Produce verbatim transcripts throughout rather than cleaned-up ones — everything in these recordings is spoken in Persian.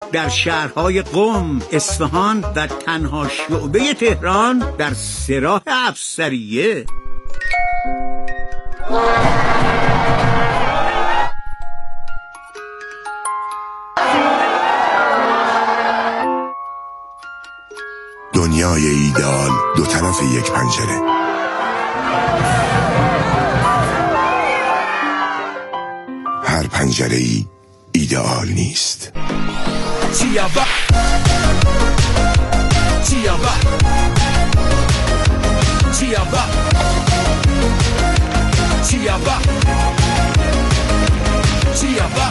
در شهرهای قم، اصفهان و تنها شعبه تهران در سراح افسریه. دنیای ایدئال دو طرف یک پنجره. هر پنجره ای ایدئال نیست. چیابا چیابا چیابا چیابا چیابا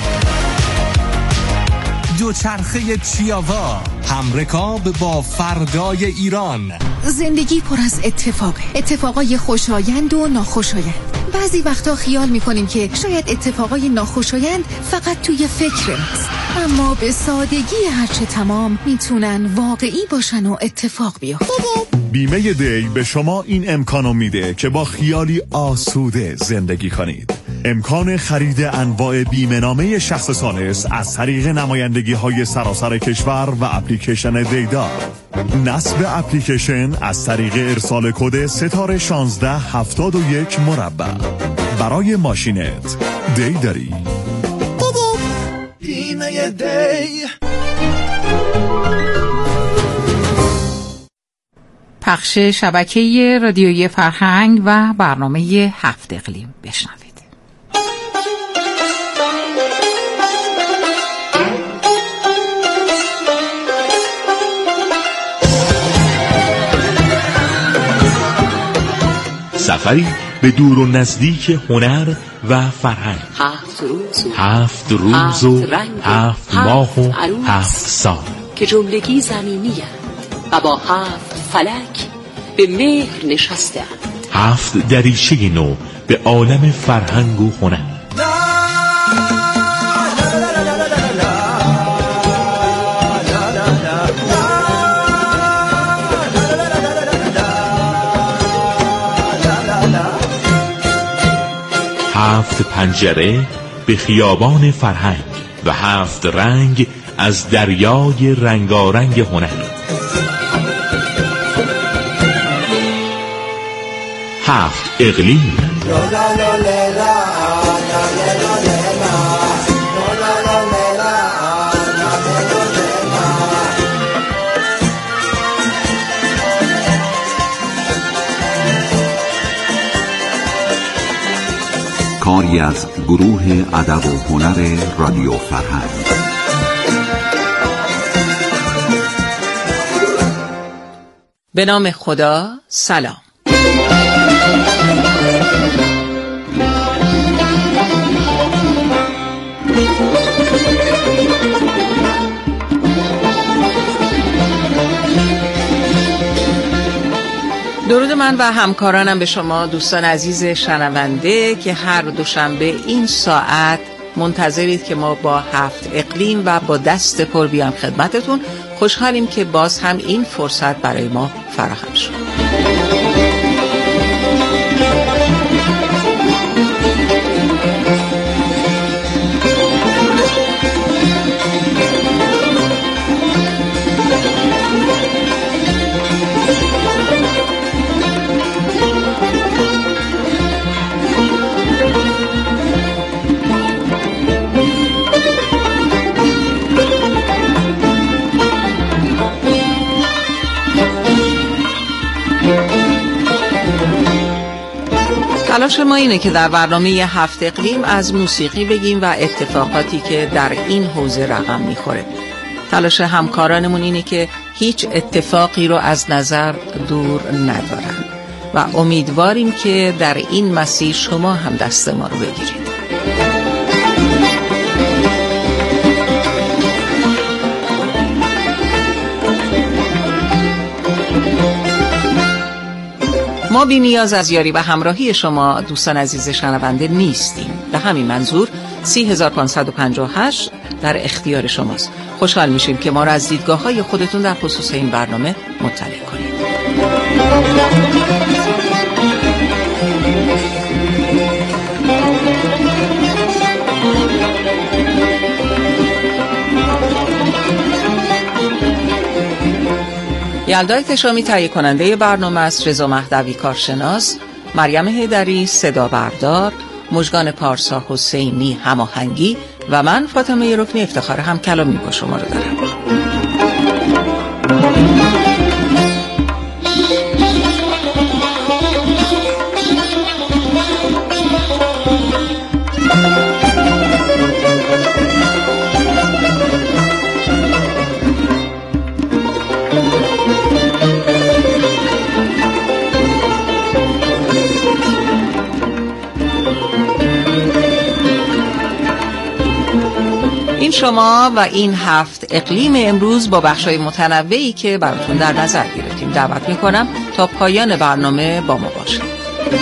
دوچرخه چیاوا، همرکاب با فردای ایران. زندگی پر از اتفاقه، اتفاقای خوشایند و ناخوشایند. بعضی وقتا خیال میکنیم که شاید اتفاقای ناخوشایند فقط توی فکر ماست، اما به سادگی هرچه تمام میتونن واقعی باشن و اتفاق بیفتن. بیمه دی به شما این امکانو میده که با خیالی آسوده زندگی کنید. امکان خرید انواع بیمه نامه شخص ثالث از طریق نمایندگی های سراسر کشور و اپلیکیشن دیدار. نصب اپلیکیشن از طریق ارسال کد ستاره شانزده هفتاد و یک مربع. برای ماشینت دی داری. بیمه دی. پخش شبکه رادیویی فرهنگ و برنامه هفت اقلیم بشنوید. سفری به دور و نزدیک هنر و فرهنگ. هفت روز و هفت روز و هفت ماه و هفت سال که جملگی زمینی هست و با هفت فلک به مهر نشسته هست. هفت دریچه نو به عالم فرهنگ و هنر. هفت پنجره به خیابان فرهنگ و هفت رنگ از دریای رنگارنگ هنر. هفت اقلیم. کاری از گروه ادب و هنر رادیو فرهنگ. به نام خدا. سلام. درود من و همکارانم به شما دوستان عزیز شنونده که هر دوشنبه این ساعت منتظرید که ما با هفت اقلیم و با دست پر بیام خدمتتون. خوشحالیم که باز هم این فرصت برای ما فراهم شد. تلاش ما اینه که در برنامه هفت اقلیم از موسیقی بگیم و اتفاقاتی که در این حوزه رقم میخوره. تلاش همکارانمون اینه که هیچ اتفاقی رو از نظر دور ندارن و امیدواریم که در این مسیر شما هم دست ما رو بگیرید. ما بی نیاز از یاری و همراهی شما دوستان عزیز شنونده نیستیم. به همین منظور سی هزار و پانصد و پنجاه و هشت در اختیار شماست. خوشحال میشیم که ما را از دیدگاه‌های خودتون در خصوص این برنامه مطلع کنید. یلدا احتشامی تهیه کننده برنامه است، رضا مهدوی کارشناس، مریم حیدری صدا بردار، مژگان پارسا حسینی هماهنگی و من فاطمه رکنی افتخار هم کلامی با شما رو دارم. این شما و این هفت اقلیم امروز با بخشای متنوعی که براتون در نظر گرفتیم. دعوت میکنم تا پایان برنامه با ما باشید.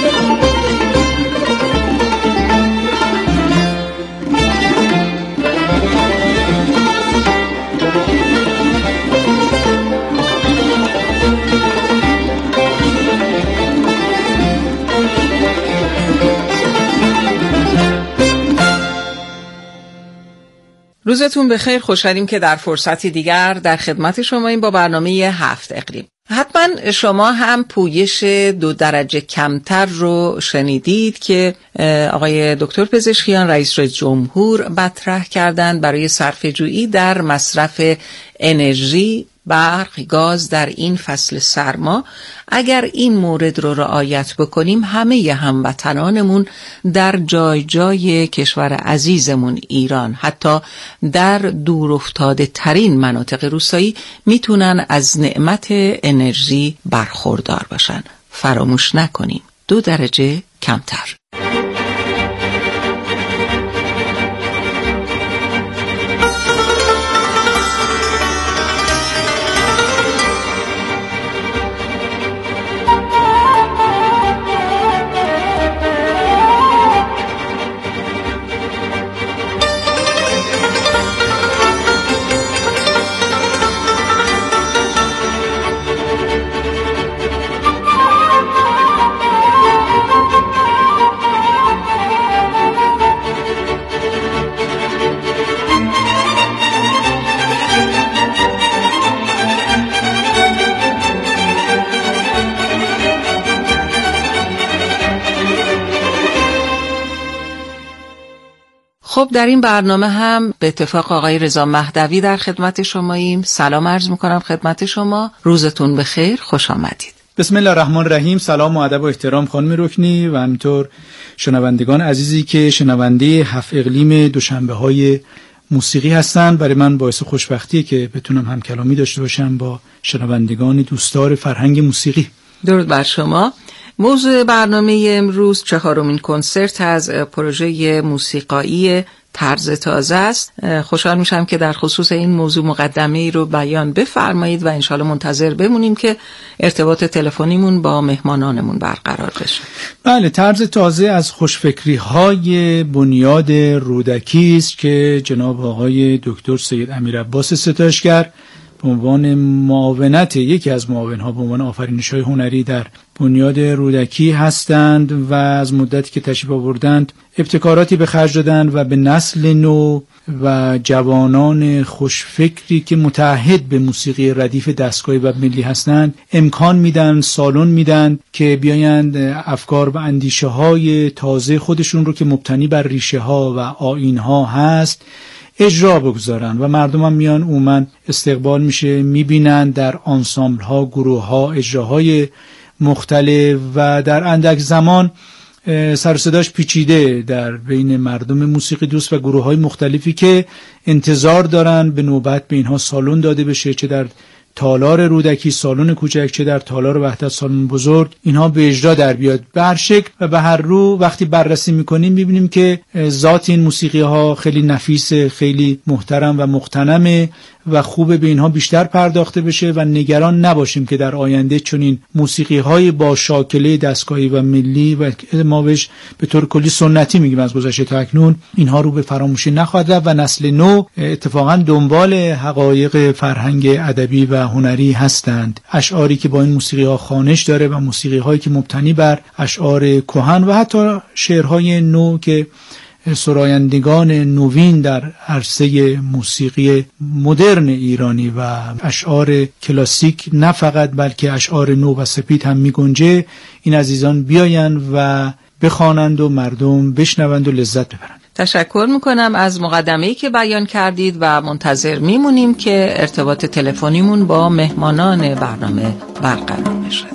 روزتون بخیر. خوشحالیم که در فرصتی دیگر در خدمت شماییم با برنامه هفت اقلیم. حتما شما هم پویش دو درجه کمتر رو شنیدید که آقای دکتر پزشکیان رئیس جمهور مطرح کردند برای صرفه‌جویی در مصرف انرژی، برق، گاز در این فصل سرما. اگر این مورد رو رعایت بکنیم همه هموطنانمون در جای جای کشور عزیزمون ایران، حتی در دور افتاده ترین مناطق روستایی، میتونن از نعمت انرژی برخوردار باشن. فراموش نکنیم دو درجه کمتر. خب در این برنامه هم به اتفاق آقای رضا مهدوی در خدمت شماییم. سلام عرض میکنم خدمت شما. روزتون بخیر، خوش آمدید. بسم الله الرحمن الرحیم. سلام و ادب و احترام خانم رکنی و همینطور شنوندگان عزیزی که شنونده هفت اقلیم دوشنبه های موسیقی هستن. برای من باعث خوشبختیه که بتونم هم کلامی داشته باشم با شنوندگان دوستدار فرهنگ موسیقی. درود بر شما. موضوع برنامه امروز چهارمین کنسرت از پروژه موسیقایی طرز تازه است. خوشحال میشم که در خصوص این موضوع مقدمه ای رو بیان بفرمایید و انشالله منتظر بمونیم که ارتباط تلفنیمون با مهمانانمون برقرار بشه. بله، طرز تازه از خوشفکری های بنیاد رودکی است که جناب آقای دکتر سید امیرعباس ستایشگر به عنوان معاونت یکی از معاونها به عنوان آفرینش‌های هنری در بنیاد رودکی هستند و از مدتی که تشریف آوردند ابتکاراتی به خرج دادند و به نسل نو و جوانان خوشفکری که متعهد به موسیقی ردیف دستگاهی و ملی هستند امکان میدن، سالن میدن که بیایند افکار و اندیشه های تازه خودشون رو که مبتنی بر ریشه ها و آیین ها هست اجرا بگذارن و مردم هم میان عموما استقبال میشه، میبینن در آنسامبل ها، گروه ها، اجراهای مختلف و در اندک زمان سر و صداش پیچیده در بین مردم موسیقی دوست و گروه های مختلفی که انتظار دارن به نوبت به اینها سالن داده بشه، چه در تالار رودکی سالن کوچک چه در تالار وحدت سالن بزرگ، اینها به اجرا در بیاد به هر شکل و به هر رو. وقتی بررسی میکنیم میبینیم که ذات این موسیقی ها خیلی نفیس، خیلی محترم و مقتنمه و خوبه به اینها بیشتر پرداخته بشه و نگران نباشیم که در آینده چنین موسیقی های با شاکله دستگاهی و ملی و ما بهش به طور کلی سنتی میگیم از گذشته تا اکنون، اینها رو به فراموشی نخواهد رفت و نسل نو اتفاقا دنبال حقایق فرهنگ ادبی و هنری هستند. اشعاری که با این موسیقی ها خوانش داره و موسیقی هایی که مبتنی بر اشعار کهن و حتی شعرهای نو که سرایندگان نوین در عرصه موسیقی مدرن ایرانی و اشعار کلاسیک نه فقط بلکه اشعار نو و سپید هم میگنجه، این عزیزان بیاین و بخوانند و مردم بشنوند و لذت ببرند. تشکر میکنم از مقدمه‌ای که بیان کردید و منتظر میمونیم که ارتباط تلفنیمون با مهمانان برنامه برقرار بشه.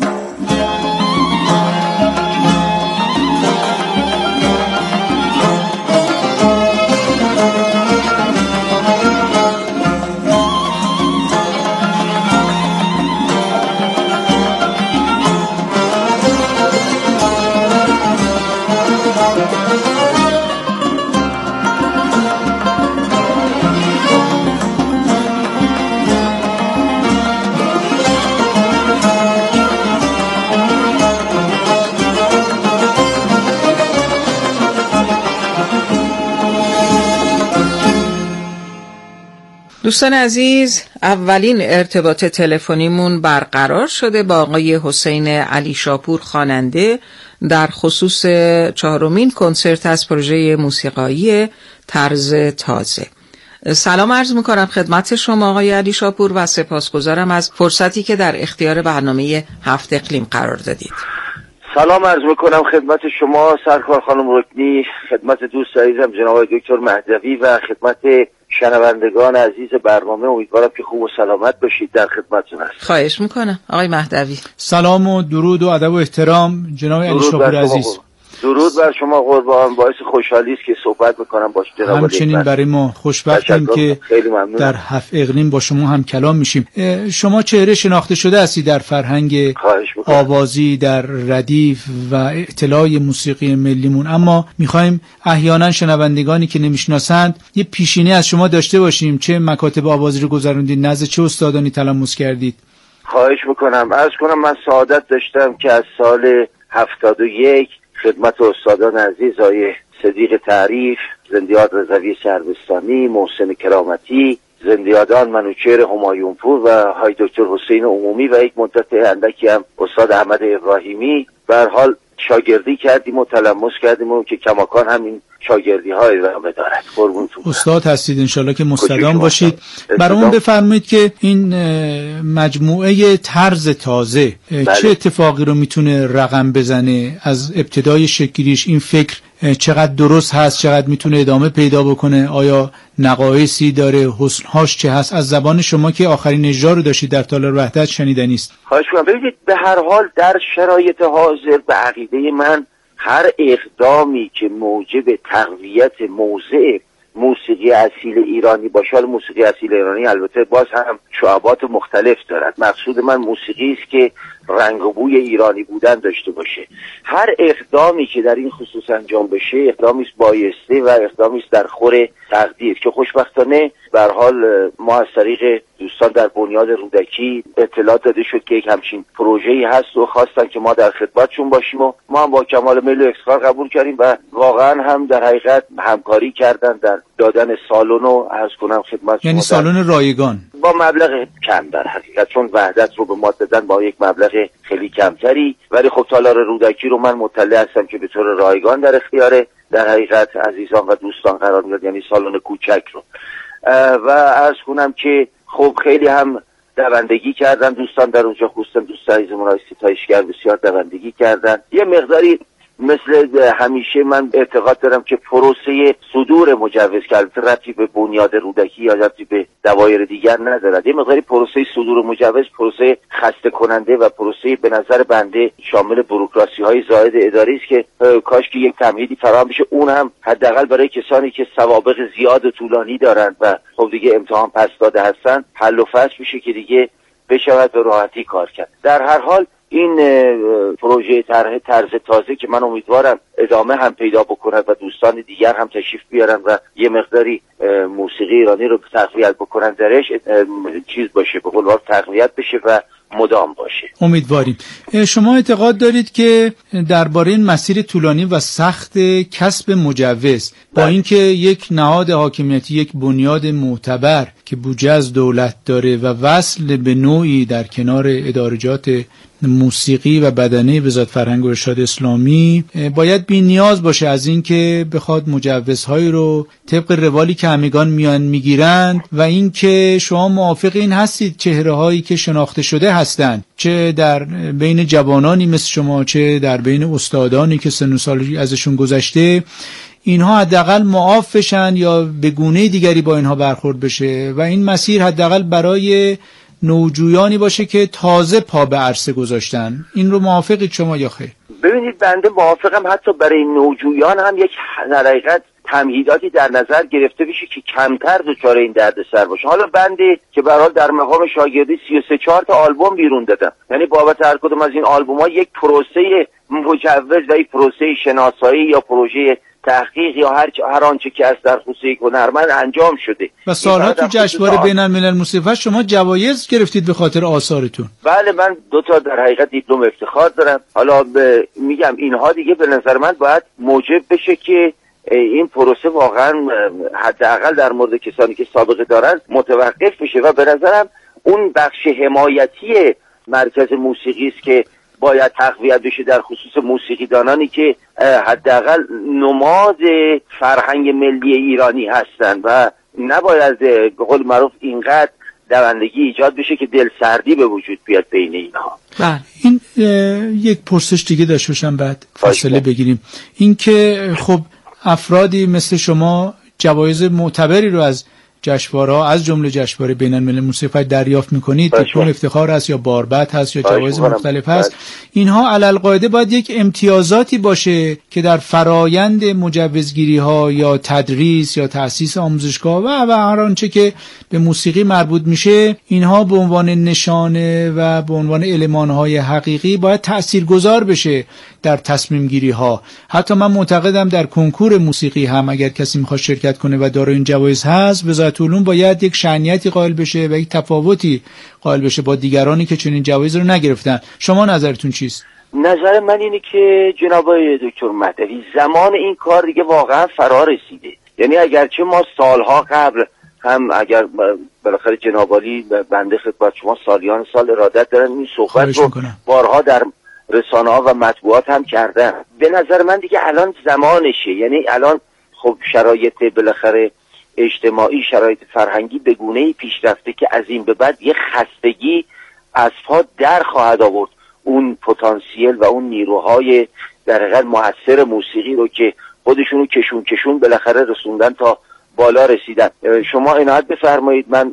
دوستان عزیز، اولین ارتباط تلفنیمون برقرار شده با آقای حسین علی شاپور خواننده در خصوص چهارمین کنسرت از پروژه موسیقایی طرز تازه. سلام عرض میکنم خدمت شما آقای علی شاپور و سپاسگزارم از فرصتی که در اختیار برنامه هفت اقلیم قرار دادید. سلام عرض میکنم خدمت شما سرکار خانم رکنی، خدمت دوست عزیزم جناب دکتر مهدوی و خدمت شنوندگان عزیز برنامه. امیدوارم که خوب و سلامت باشید. در خدمتتون هستم. خواهش میکنم آقای مهدوی. سلام و درود و ادب و احترام جناب علی شاپور عزیز. درود بر شما قربان، باعث خوشحالی است که صحبت میکنم با جناب. همچنین برای ما خوشبختیم که در هفت اقلیم با شما هم کلام میشیم. شما چهره شناخته شده هستی در فرهنگ آوازی، در ردیف و اطلاع موسیقی ملیمون، اما میخوایم احیانا شنوندگانی که نمیشناسند یه پیشینه از شما داشته باشیم. چه مکاتب آوازی رو گذروندید؟ نزد چه استادانی تلمس کردید؟ خواهش میکنم. عرض کنم من سعادت داشتم که از سال هفتاد و یک خدمت استادان عزیز آقای صدیق تعریف، زندیات رضوی شهربستانی، محسن کرامتی، زندیادان منوچهر همایونپور و های دکتر حسین عمومی و یک مدت اندکی هم استاد احمد ابراهیمی به هر حال شاگردی کردیم و تلمس کردیم و که کماکان همین شاگردی های ادامه دارد. قربونتون استاد هستید، انشالله که مستدام باشید. برامون بفرمایید که این مجموعه طرز تازه بله. چه اتفاقی رو میتونه رقم بزنه؟ از ابتدای شکلیش این فکر چقدر درست هست، چقدر میتونه ادامه پیدا بکنه؟ آیا نقایصی داره؟ حسنهاش چه هست؟ از زبان شما که آخرین اجرا رو داشتید در تالار وحدت شنیدنی است. خواهش می‌کنم. ببینید به هر حال در شرایط حاضر به عقیده من هر اقدامی که موجب تقویت موضع موسیقی اصیل ایرانی باشه، حالا موسیقی اصیل ایرانی البته باز هم شعبات مختلف دارد، مقصود من موسیقی است که رنگ و بوی ایرانی بودن داشته باشه. هر اقدامی که در این خصوص انجام بشه اقدامی است بایسته و اقدامی است در خور تقدیر که خوشبختانه به هر حال ما از طریق دوستان در بنیاد رودکی اطلاع داده شد که یک همچین پروژه‌ای هست و خواستن که ما در خدمتشون باشیم و ما هم با کمال میل و افتخار قبول کردیم و واقعا هم در حقیقت همکاری کردن در دادن سالن و عرض کنم خدمت یعنی سالن رایگان با مبلغ کم در حقیقت، چون وحدت رو به ما دادن با یک مبلغ خیلی کمتری، ولی خب تالار رودکی رو من مطلع هستم که به طور رایگان در اختیار در حقیقت عزیزان و دوستان قرار میاد، یعنی سالن کوچک رو. و عرض کنم که خب خیلی هم دوندگی کردن دوستان در اونجا، خصوصا دوست عزیزمون آقای ستایشگر بسیار دوندگی کردن. یه مقداری مثل همیشه من اعتقاد دارم که پروسه صدور مجوز که البته ربطی به بنیاد رودکی یا ربطی به دوایر دیگر ندارد، یه مقداری پروسه صدور مجوز پروسه خسته کننده و پروسه به نظر بنده شامل بوروکراسی های زائد اداری است که کاش که یک تمهیدی فراهم بشه، اون هم حداقل برای کسانی که سوابق زیاد و طولانی دارند و خب دیگه امتحان پس داده هستن حل و فصل بشه که دیگه بشود به راحتی کار کرد. در هر حال این پروژه طرح طرز تازه که من امیدوارم ادامه هم پیدا بکنه و دوستان دیگر هم تشریف بیارن و یه مقداری موسیقی ایرانی رو تقویت بکنن درش چیز باشه، به قول معروف تقویت بشه و مدام باشه. امیدواریم. شما اعتقاد دارید که درباره این مسیر طولانی و سخت کسب مجوز با اینکه یک نهاد حاکمیتی، یک بنیاد معتبر که بودجه از دولت داره و وصل به نوعی در کنار ادارجات موسیقی و بدنه وزارت فرهنگ و ارشاد اسلامی باید بی نیاز باشه از این که بخواد مجوزهایی رو طبق روالی که همگان میان میگیرند و این که شما موافق این هستید چهره هایی که شناخته شده هستند چه در بین جوانانی مثل شما چه در بین استادانی که سن و سالی ازشون گذشته اینها حداقل معاف بشن یا به گونه دیگری با اینها برخورد بشه و این مسیر حداقل برای نوجویانی باشه که تازه پا به عرصه گذاشتن. این رو موافقید شما یا خیر؟ ببینید بنده موافقم حتی برای نوجویان هم یک در حقیقت تمهیداتی در نظر گرفته بشه که کمتر دچار این دردسر باشه. حالا بنده که به هر حال در مقام شاگردی سی و سه چهار تا آلبوم بیرون دادم، یعنی بابت هر کدوم از این آلبوم ها یک پروسه مجوز و یک پروسه شناسایی یا پروژه تحقیق یا هر هر آنچه که از در خصوص یک هنرمند انجام شده و سالها تو جشنواره بین الملل موسیقی شما جوایز گرفتید به خاطر آثارتون. بله من دو تا در حقیقت دیپلم افتخار دارم. حالا میگم اینها دیگه به نظر من باید موجب بشه که این پروسه واقعا حداقل در مورد کسانی که سابقه دارن متوقف بشه و به نظرم اون بخش حمایتی مرکز موسیقی است که باید تقویت بشه در خصوص موسیقیدانانی که حداقل نماد فرهنگ ملی ایرانی هستند و نباید به قول معروف اینقدر دوندگی ایجاد بشه که دل سردی به وجود بیاد بین اینها. بله این یک پرسش دیگه داشته باشم بعد فاصله بگیریم. این که خب افرادی مثل شما جوایز معتبری رو از جشنواره‌ها از جمله جشنواره بین الملل موسیقی دریافت می‌کنید، دیپلم افتخار هست یا باربد هست یا جوایز مختلف هست، اینها علالقاعده باید یک امتیازاتی باشه که در فرایند مجوزگیری‌ها یا تدریس یا تأسیس آموزشگاه و و هر آنچه که به موسیقی مربوط میشه اینها به عنوان نشانه و به عنوان المان‌های حقیقی باید تاثیرگذار بشه در تصمیم گیری ها. حتی من معتقدم در کنکور موسیقی هم اگر کسی میخواد شرکت کنه و دارای این جوایز هست وزارت علوم باید یک شأنیتی قائل بشه و یک تفاوتی قائل بشه با دیگرانی که چنین جوایز رو نگرفتن. شما نظرتون چیست؟ نظر من اینه که جناب دکتر مهدوی زمان این کار دیگه واقعا فرا رسیده. یعنی اگرچه ما سالها قبل هم اگر بالاخره جناب عالی بنده خدمت شما سالیان سال ارادت دارن این صحبت رو بارها در رسانه ها و مطبوعات هم کردن. به نظر من دیگه الان زمانشه. یعنی الان خب شرایط بالاخره اجتماعی شرایط فرهنگی به گونه‌ای پیشرفته که از این به بعد یه خستگی از پا در خواهد آورد اون پتانسیل و اون نیروهای در حقیقت مؤثر موسیقی رو که خودشونو کشون کشون بالاخره رسوندن تا بالا رسیدن. شما عنایت بفرمایید من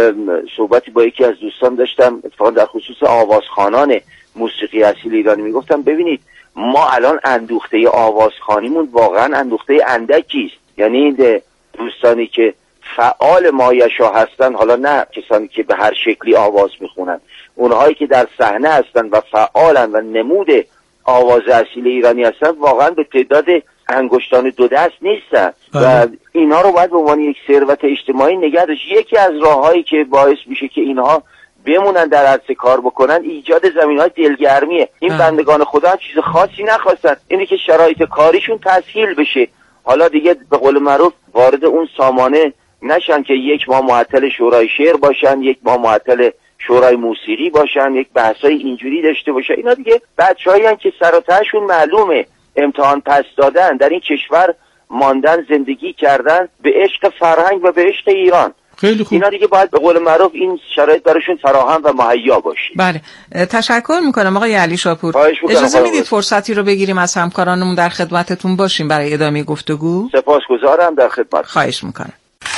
صحبتی با یکی از دوستان داشتم اتفاقا در خصوص آوازخوانان موسیقی اصیل ایرانی میگفتم ببینید ما الان اندوخته آوازخوانیمون واقعا اندوخته اندکی است. یعنی دوستانی که فعال مایشا هستن، حالا نه کسانی که به هر شکلی آواز میخونن، اونهایی که در صحنه هستن و فعالن و نمود آواز اصیل ایرانی هستن واقعا به تعداد انگشتان دو دست نیستن و اینا رو باید به عنوان یک ثروت اجتماعی نگه داشت. یکی از راههایی که باعث میشه که اینها بمونن در عرصه کار بکنن ایجاد زمینهای دلگرمیه. این اه. بندگان خدا هم چیز خاصی نخواستن، اینه که شرایط کاریشون تسهیل بشه. حالا دیگه به قول معروف وارد اون سامانه نشن که یک ماه معطل شورای شعر باشن، یک ماه معطل شورای موسیقی باشن، یک بحثای اینجوری داشته باشن. اینا دیگه بچه‌هایی هستن که سر و تهشون معلومه، امتحان پس دادن، در این کشور ماندن، زندگی کردن به عشق فرهنگ و به عشق ایران. خیلی خوب. اینا دیگه باید به قول معروف این شرایط براشون فراهم و مهیا باشه. بله تشکر میکنم آقای علی شاپور. اجازه میدید فرصتی رو بگیریم از همکارانمون در خدمتتون باشیم برای ادامه گفتگو؟ سپاسگزارم، در خدمت. خواهش میکنم.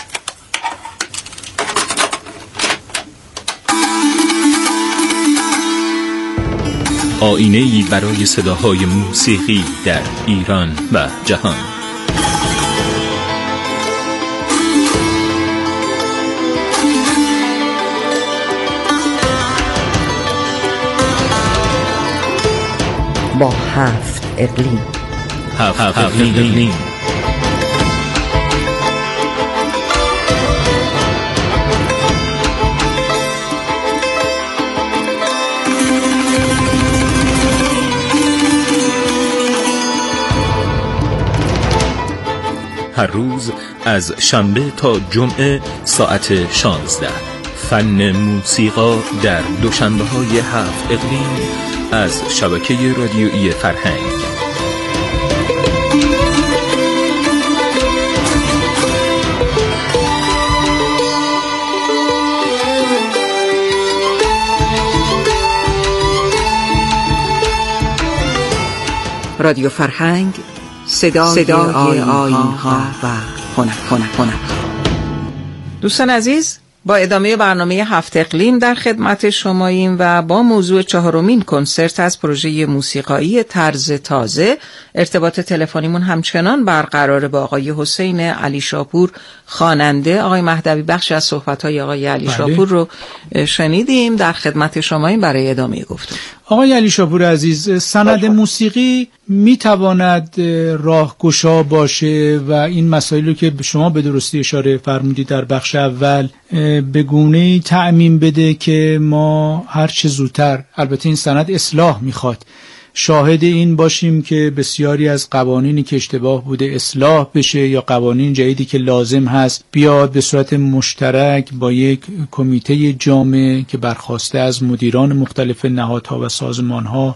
آینه‌ای برای صداهای موسیقی در ایران و جهان. با هفت اقلیم. هفت, هفت اقلیم. هر روز از شنبه تا جمعه ساعت شانزده. فن موسیقا در دوشنبه‌های هفت اقلیم از شبکه رادیویی فرهنگ. رادیو فرهنگ، صدای, صدای آیین‌ها و هنر. دوستان عزیز، با ادامه برنامه هفت اقلیم در خدمت شماییم و با موضوع چهارمین کنسرت از پروژه موسیقایی طرز تازه. ارتباط تلفنیمون همچنان برقرار با آقای حسین علی شاپور خواننده. آقای مهدوی بخش از صحبت‌های آقای علی بله. شاپور رو شنیدیم، در خدمت شماییم برای ادامه گفتگو. آقای علی شاپور عزیز، سند موسیقی میتواند راهگشا باشه و این مسائلی که شما به درستی اشاره فرمودید در بخش اول به گونه‌ای تعمیم بده که ما هر چه زودتر، البته این سند اصلاح میخواد، شاهد این باشیم که بسیاری از قوانینی که اشتباه بوده اصلاح بشه یا قوانین جدیدی که لازم هست بیاد به صورت مشترک با یک کمیته جامع که برخواسته از مدیران مختلف نهادها و سازمانها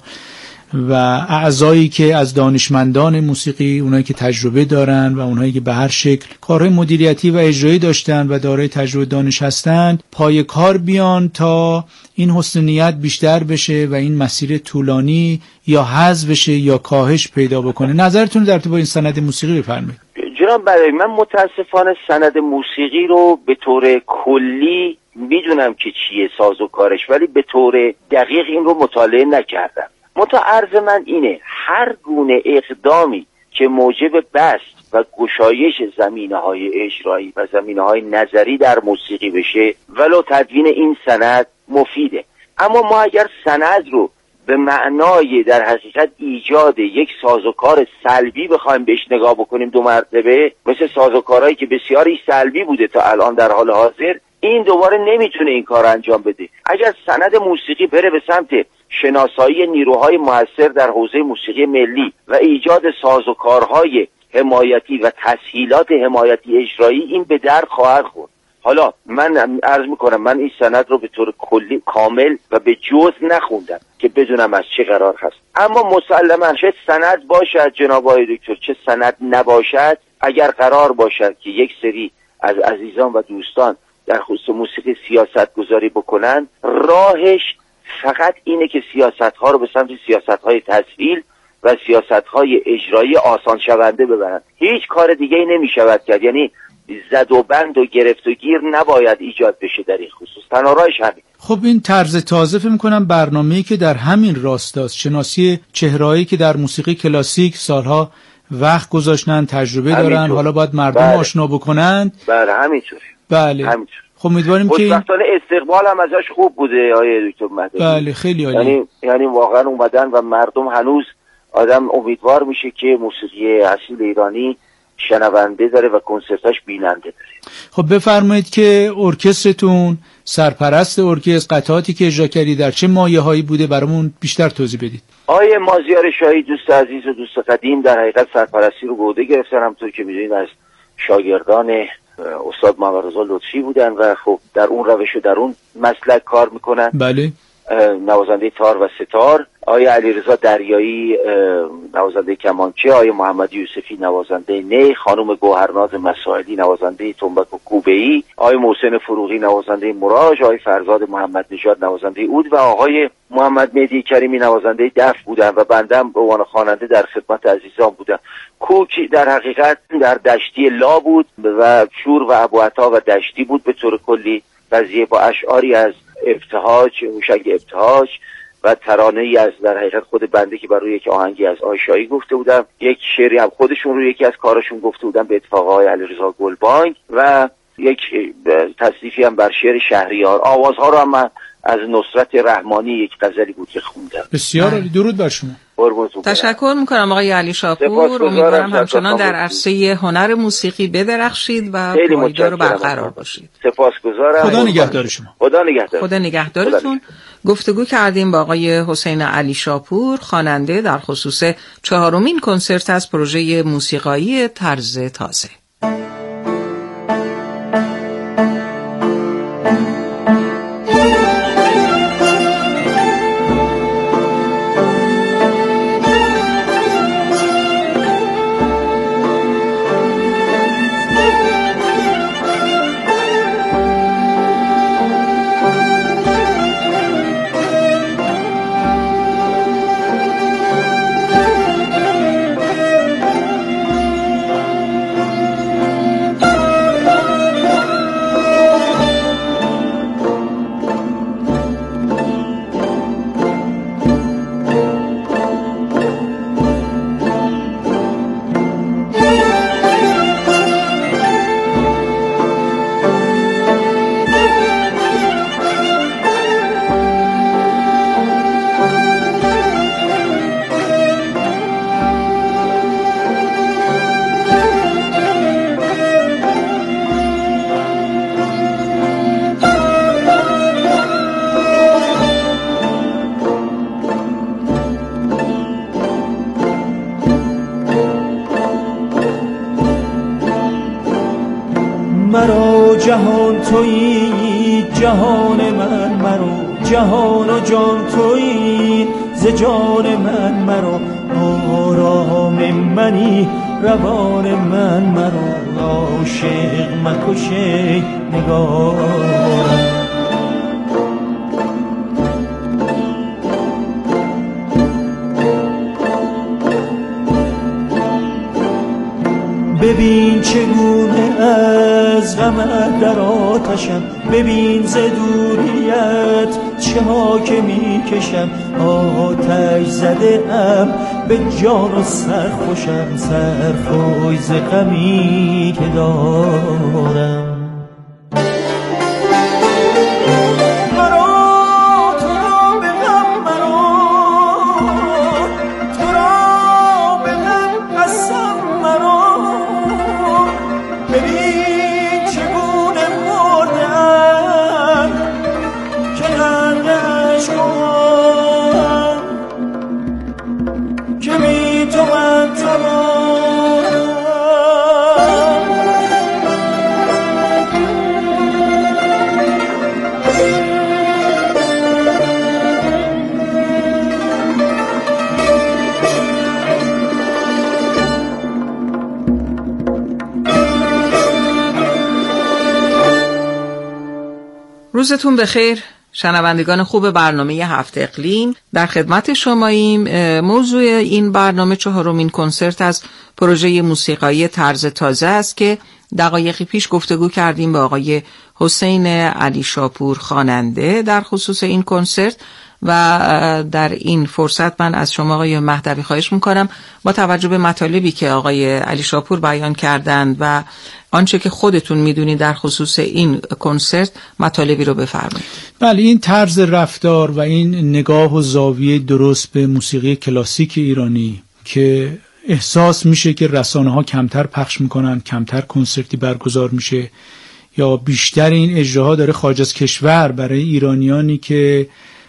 و اعضایی که از دانشمندان موسیقی، اونایی که تجربه دارن و اونایی که به هر شکل کارهای مدیریتی و اجرایی داشتن و دارای تجربه دانش هستند، پای کار بیان تا این حسن نیت بیشتر بشه و این مسیر طولانی یا حذف بشه یا کاهش پیدا بکنه. نظرتون در ارتباط این سند موسیقی بفرمایید. جناب برای من متاسفانه سند موسیقی رو به طور کلی میدونم که چیه ساز و کارش، ولی به طور دقیق این رو مطالعه نکردم. متعرض من اینه هر گونه اقدامی که موجب بسط و گشایش زمینه‌های اجرایی و زمینه‌های نظری در موسیقی بشه ولو تدوین این سند مفیده. اما ما اگر سند رو به معنای در حقیقت ایجاد یک سازوکار سلبی بخوایم بهش نگاه بکنیم دو مرتبه، مثل سازوکارهایی که بسیاری سلبی بوده تا الان در حال حاضر، این دوباره نمیتونه این کار انجام بده. اگر سند موسیقی بره به سمت شناسایی نیروهای موثر در حوزه موسیقی ملی و ایجاد سازوکارهای حمایتی و تسهیلات حمایتی اجرایی، این به در خواهد خورد. حالا من عرض میکنم من این سند رو به طور کلی کامل و به جز نخوندم که بدونم از چه قرار هست، اما مسلما چه سند باشد جناب آقای دکتر چه سند نباشد، اگر قرار باشد که یک سری از عزیزان و دوستان در خصوص موسیقی سیاست گذاری بکنن، راهش فقط اینه که سیاست‌ها رو به سمت سیاست‌های تسهیل و سیاست‌های اجرایی آسان شونده ببرن. هیچ کار دیگه‌ای نمی‌شود کرد. یعنی زد و بند و گرفت و گیر نباید ایجاد بشه در این خصوص. تنها راهش همین. خب این طرز تازه فکر می‌کنم برنامه‌ای که در همین راستاست، شناسی چهرهایی که در موسیقی کلاسیک سالها وقت گذاشتن، تجربه دارن، همینطور. حالا باید مردم بله. آشنا بکنند. بله همینطوره. بله. همینطور. خب امیدواریم که خوشبختانه استقبال هم ازش خوب بوده آیه دکتر مهدوی. بله خیلی عالی. یعنی یعنی واقعا اومدن و مردم هنوز آدم امیدوار میشه که موسیقی اصیل ایرانی شنونده داره و کنسرتاش بیننده داره. خب بفرمایید که ارکسترتون، سرپرست ارکستر، قطعاتی که اجرا کردید در چه مایه‌هایی بوده برامون بیشتر توضیح بدید. آیه مازیار شاهی دوست عزیز و دوست قدیم در حقیقت سرپرستی رو به عهده گرفتن، همونطور که می‌دونید از شاگردان استاد محمد رضا لطفی بودن و خب در اون روش و در اون مسلک کار میکنن. بله. نوازنده تار و ستار، آقای علیرضا دریایی نوازنده کمانچه، آقای محمد یوسفی نوازنده نی، خانم گوهرناز مساعدی نوازنده تنبک و کوبه‌ای، آقای محسن فروغی نوازنده موراژ، آقای فرزاد محمد نژاد نوازنده عود و آقای محمد مهدی کریمی نوازنده دف بودن و بنده به عنوان خواننده در خدمت عزیزان بودم. کوکی در حقیقت در دشتی لا بود و شور و ابوعطا و دشتی بود به طور کلی. قضیه با اشعاری از ابتهاج، هوشنگ ابتهاج و ترانه‌ای از در حقیقت خود بنده که بر روی یک آهنگی از آیشایی گفته بودم، یک شعری هم خودشون روی یکی از کارشون گفته بودم به اتفاق آقای علیرضا گلبانگ و یک تصنیفی هم بر شعر شهریار. آوازها رو هم من از نصرت رحمانی یک غزلی بود که خوندم. بسیار عالی، درود بر شما. تشکر میکنم آقای علی شاپور. امیدوارم همچنان در عرصه هنر موسیقی بدرخشید و پایدار رو برقرار باشید. سپاسگزارم. خدا نگهدار شما. خدا نگهدار. خدا نگهدارتون. گفتگو کردیم با آقای حسین علی شاپور، خواننده، در خصوص چهارمین کنسرت از پروژه موسیقایی طرز تازه. تویی جهان من مرو، جهان و جان تویی ز جان من مرو، آرام منی روان من مرو، عاشق مکشه نگارم. ببین چگونه از غمت در آتشم، ببین ز دوریت چه ها که می کشم، آتش زده ام به جان و سرخوشم، سرخوش ز غمی که دارم. روزتون بخیر شنوندگان خوب برنامه هفت اقلیم، در خدمت شماییم. موضوع این برنامه چهارمین کنسرت از پروژه موسیقایی طرز تازه است که دقایقی پیش گفتگو کردیم با آقای حسین علی شاپور خواننده در خصوص این کنسرت و در این فرصت من از شما آقای مهدوی خواهش میکنم با توجه به مطالبی که آقای علی شاپور بیان کردند و آنچه که خودتون میدونید در خصوص این کنسرت مطالبی رو بفرمایید. بله، این طرز رفتار و این نگاه و زاویه درست به موسیقی کلاسیک ایرانی که احساس میشه که رسانه ها کمتر پخش میکنن، کمتر کنسرتی برگزار میشه یا بیشتر این اجراها داره خارج از کشور برای ایرانیانی که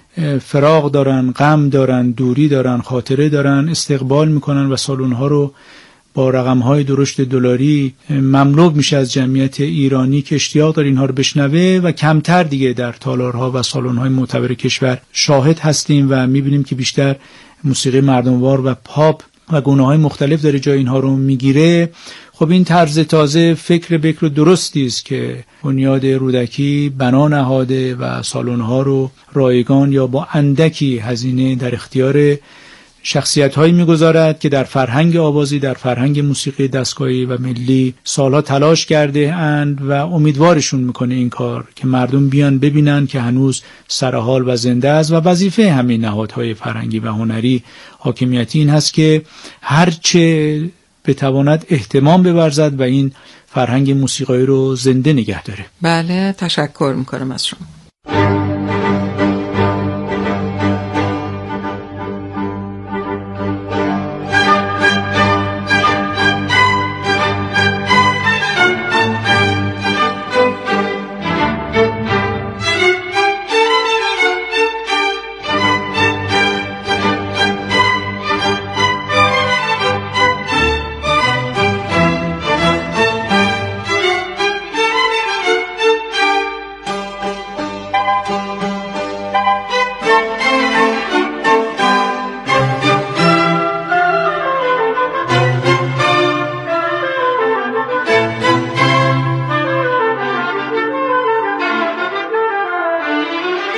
فراق دارن، غم دارن، دوری دارن، خاطره دارن استقبال میکنن و سالن‌ها رو با رقم‌های درشت دلاری مملو میشه از جمعیت ایرانی که اشتیاق داره اینها رو بشنوه و کمتر دیگه در تالارها و سالن‌های معتبر کشور شاهد هستیم و میبینیم که بیشتر موسیقی مردموار و پاپ و گونه‌های مختلف داره جای اینها رو میگیره. خب این طرز تازه فکر بکر و درستی است که بنیاد رودکی بنا نهاده و سالن‌ها رو رایگان یا با اندکی هزینه در اختیار شخصیت‌هایی می‌گذارد که در فرهنگ آوازی، در فرهنگ موسیقی دستگاهی و ملی سالها تلاش کرده اند و امیدوارشون میکنه این کار که مردم بیان ببینن که هنوز سرحال و زنده است و وظیفه همین نهادهای فرهنگی و هنری حاکمیتی این هست که هرچه بتواند اهتمام بورزد و این فرهنگ موسیقایی رو زنده نگه داره. بله، تشکر میکنم از شما.